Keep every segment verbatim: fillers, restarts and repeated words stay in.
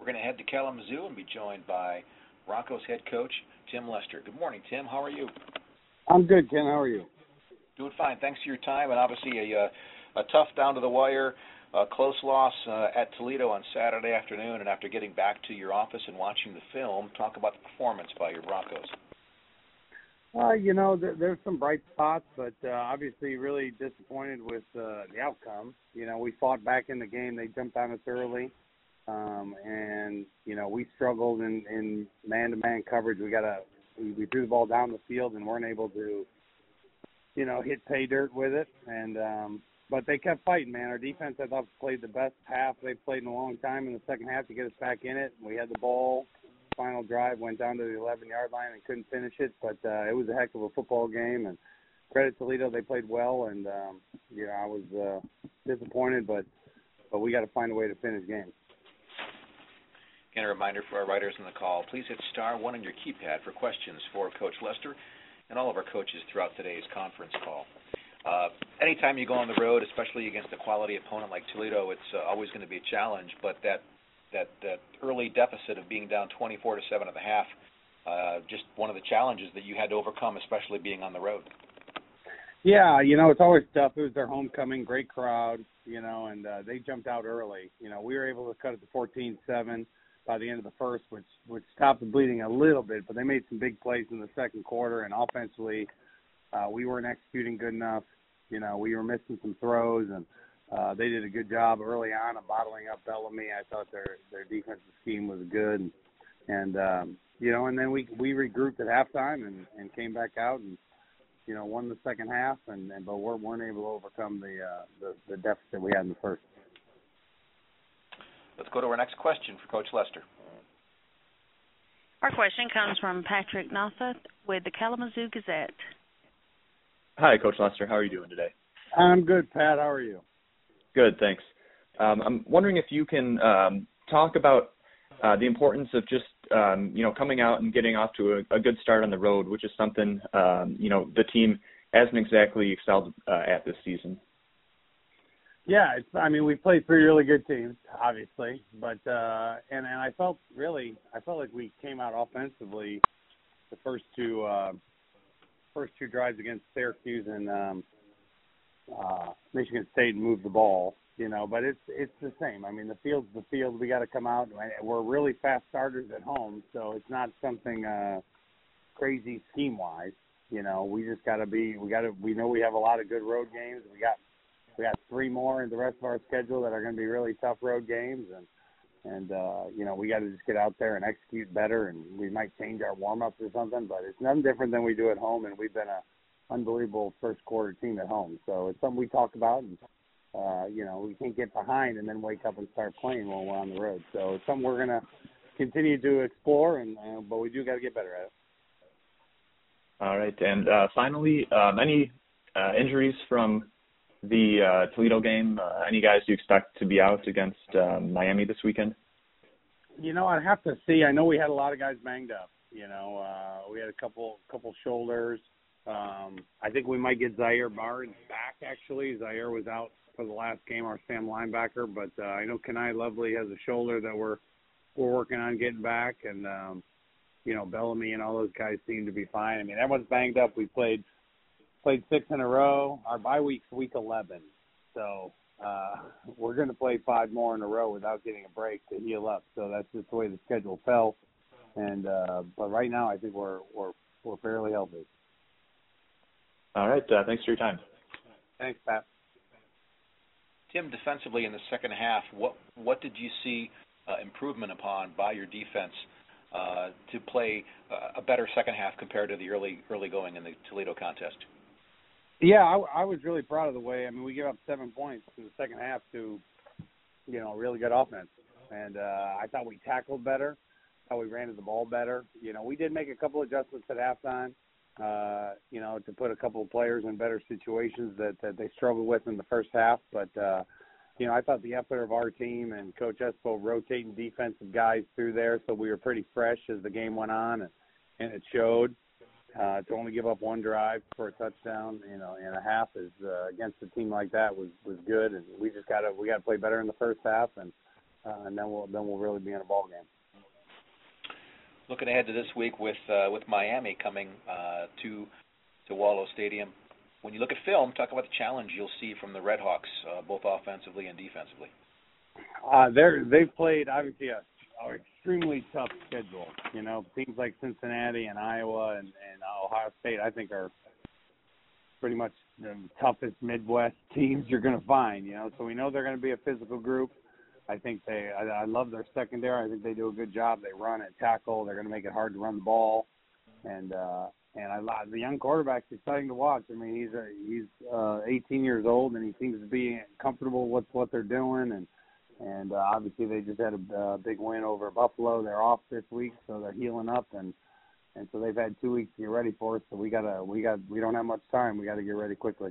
We're going to head to Kalamazoo and be joined by Broncos head coach Tim Lester. Good morning, Tim. How are you? I'm good, Ken. How are you? Doing fine. Thanks for your time, and obviously a, uh, a tough down-to-the-wire, uh, close loss uh, at Toledo on Saturday afternoon, and after getting back to your office and watching the film, talk about the performance by your Broncos. Uh, you know, there, there's some bright spots, but uh, obviously really disappointed with uh, the outcome. You know, we fought back in the game. They jumped on us early, um, and, you know, we struggled in, in man-to-man coverage. We got a we, we threw the ball down the field and weren't able to, you know, hit pay dirt with it. And um, but they kept fighting, man. Our defense, I thought, played the best half they've played in a long time in the second half to get us back in it. We had the ball. Final drive went down to the eleven-yard line and couldn't finish it, but uh, it was a heck of a football game. And credit Toledo, they played well, and um, you know I was uh, disappointed, but but we got to find a way to finish games. Again, a reminder for our writers on the call: please hit star one on your keypad for questions for Coach Lester and all of our coaches throughout today's conference call. Uh, anytime you go on the road, especially against a quality opponent like Toledo, it's uh, always going to be a challenge, but that That, that early deficit of being down twenty-four to seven at the half, uh, just one of the challenges that you had to overcome, especially being on the road. Yeah, you know, it's always tough. It was their homecoming, great crowd, you know, and uh, they jumped out early. You know, we were able to cut it to fourteen seven by the end of the first, which which stopped the bleeding a little bit, but they made some big plays in the second quarter, and offensively uh, we weren't executing good enough. You know, we were missing some throws, and Uh, they did a good job early on of bottling up Bellamy. I thought their their defensive scheme was good, and, and um, you know, and then we we regrouped at halftime and, and came back out and you know won the second half, and, and but we weren't able to overcome the, uh, the the deficit we had in the first. Let's go to our next question for Coach Lester. Our question comes from Patrick Nossath with the Kalamazoo Gazette. Hi, Coach Lester. How are you doing today? I'm good, Pat. How are you? Good, thanks. Um, I'm wondering if you can um, talk about uh, the importance of just, um, you know, coming out and getting off to a, a good start on the road, which is something, um, you know, the team hasn't exactly excelled uh, at this season. Yeah, it's, I mean, we played three really good teams, obviously, but uh, and and I felt really, I felt like we came out offensively the first two uh, first two drives against Syracuse and um, uh, Michigan State and move the ball, you know, but it's it's the same. I mean, the field's the field. We got to come out. We're really fast starters at home, so it's not something uh, crazy scheme-wise. You know, we just got to be. We got to. We know we have a lot of good road games. We got we got three more in the rest of our schedule that are going to be really tough road games, and and uh, you know we got to just get out there and execute better. And we might change our warm-ups or something, but it's nothing different than we do at home. And we've been a unbelievable first quarter team at home. So it's something we talk about, and, uh, you know, we can't get behind and then wake up and start playing when we're on the road. So it's something we're going to continue to explore, and, uh, but we do got to get better at it. All right. And uh, finally, um, any uh, injuries from the uh, Toledo game? Uh, any guys you expect to be out against uh, Miami this weekend? You know, I'd have to see. I know we had a lot of guys banged up. You know, uh, we had a couple couple shoulders. Um, I think we might get Zaire Barnes back, actually. Zaire was out for the last game, our Sam linebacker, but uh, I know Kenai Lovely has a shoulder that we're we're working on getting back, and, um, you know, Bellamy and all those guys seem to be fine. I mean, everyone's banged up. We played played six in a row. Our bye week's week eleven, so uh, we're going to play five more in a row without getting a break to heal up. So that's just the way the schedule fell. And uh, but right now, I think we're we're we're fairly healthy. All right. Uh, thanks for your time. Thanks, Pat. Tim, defensively in the second half, what what did you see uh, improvement upon by your defense uh, to play uh, a better second half compared to the early early going in the Toledo contest? Yeah, I, I was really proud of the way. I mean, we gave up seven points in the second half to, you know, really good offense, and uh, I thought we tackled better. I thought we ran to the ball better. You know, we did make a couple adjustments at halftime. Uh, you know, to put a couple of players in better situations that, that they struggled with in the first half. But, uh, you know, I thought the effort of our team and Coach Espo rotating defensive guys through there, so we were pretty fresh as the game went on, and, and it showed. Uh, to only give up one drive for a touchdown, you know, and a half is uh, against a team like that was, was good, and we just got to we got to play better in the first half, and uh, and then we'll then we'll really be in a ball game. Looking ahead to this week with uh, with Miami coming uh, to to Wallow Stadium, when you look at film, talk about the challenge you'll see from the Red Hawks, uh, both offensively and defensively. Uh, they're they've played obviously a, a extremely tough schedule. You know, teams like Cincinnati and Iowa and, and Ohio State, I think, are pretty much the toughest Midwest teams you're going to find. You know, so we know they're going to be a physical group. I think they. I, I love their secondary. I think they do a good job. They run and tackle. They're going to make it hard to run the ball, and uh, and I love the young quarterback's exciting to watch. I mean, he's a, he's uh, eighteen years old, and he seems to be comfortable with what they're doing. And and uh, obviously they just had a uh, big win over Buffalo. They're off this week, so they're healing up, and and so they've had two weeks to get ready for us. So we gotta we got we don't have much time. We got to get ready quickly.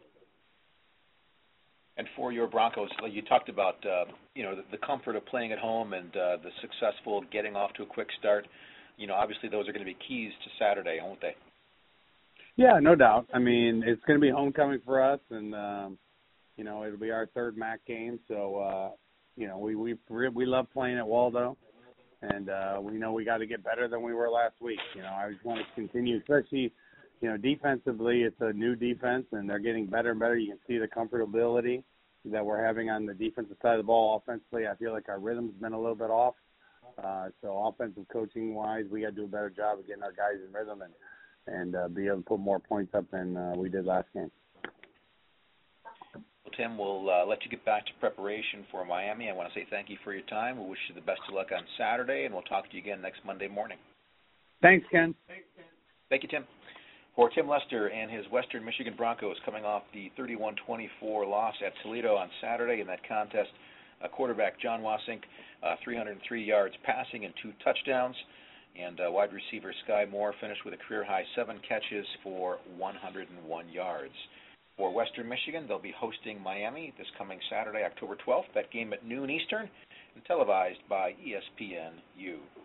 And for your Broncos, you talked about uh, you know the, the comfort of playing at home and uh, the successful getting off to a quick start. You know, obviously those are going to be keys to Saturday, won't they? Yeah, no doubt. I mean, it's going to be homecoming for us, and um, you know it'll be our third M A C game. So uh, you know we we we love playing at Waldo, and uh, we know we got to get better than we were last week. You know, I just want to continue, especially. You know, defensively, it's a new defense, and they're getting better and better. You can see the comfortability that we're having on the defensive side of the ball. Offensively, I feel like our rhythm's been a little bit off. Uh, so offensive coaching-wise, we got to do a better job of getting our guys in rhythm and, and uh, be able to put more points up than uh, we did last game. Well, Tim, we'll uh, let you get back to preparation for Miami. I want to say thank you for your time. We wish you the best of luck on Saturday, and we'll talk to you again next Monday morning. Thanks, Ken. Thank you, Tim. For Tim Lester and his Western Michigan Broncos coming off the thirty-one twenty-four loss at Toledo on Saturday in that contest, uh, quarterback John Wasink, uh, three hundred three yards passing and two touchdowns, and uh, wide receiver Sky Moore finished with a career-high seven catches for one hundred one yards. For Western Michigan, they'll be hosting Miami this coming Saturday, October twelfth, that game at noon Eastern, and televised by E S P N U.